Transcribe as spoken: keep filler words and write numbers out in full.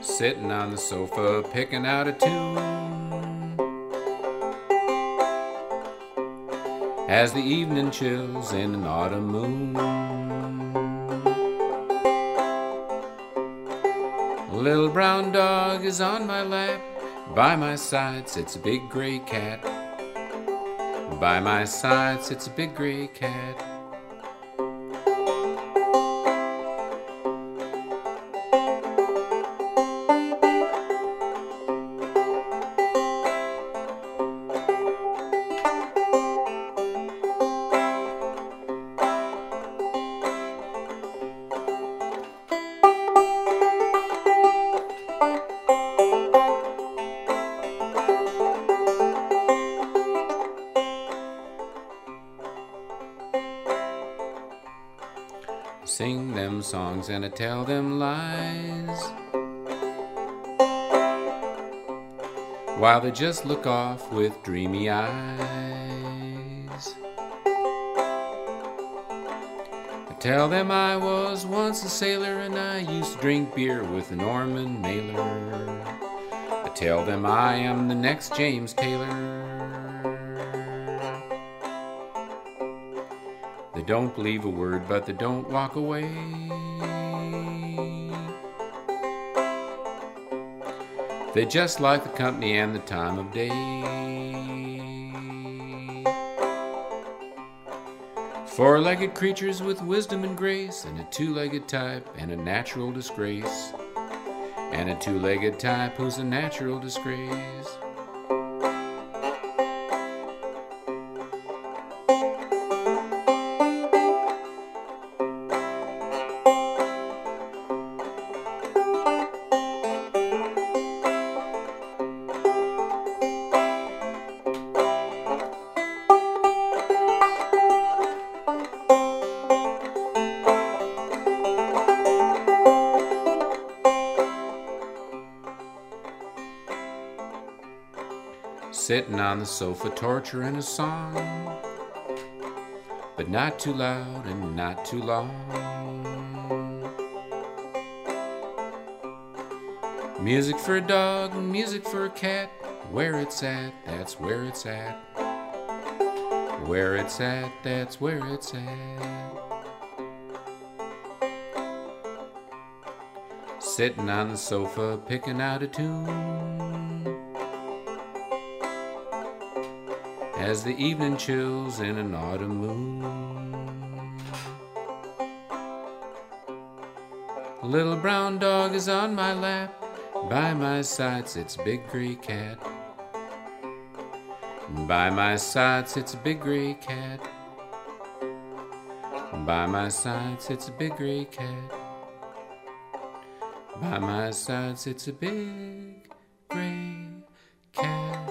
sitting on the sofa picking out a tune as the evening chills in an autumn moon. A little brown dog is on my lap, by my side sits a big gray cat. By my side sits a big gray cat. Sing them songs and I tell them lies, while they just look off with dreamy eyes. I tell them I was once a sailor and I used to drink beer with Norman Mailer. I tell them I am the next James Taylor. They don't believe a word, but they don't walk away. They just like the company and the time of day. Four-legged creatures with wisdom and grace, and a two-legged type and a natural disgrace. And a two-legged type who's a natural disgrace. Sitting on the sofa torturing a song, but not too loud and not too long. Music for a dog and music for a cat. Where it's at, that's where it's at. Where it's at, that's where it's at. Sitting on the sofa picking out a tune as the evening chills in an autumn moon. A little brown dog is on my lap, by my side sits a big gray cat. By my side sits a big gray cat. By my side sits a big gray cat. By my side sits a big gray cat.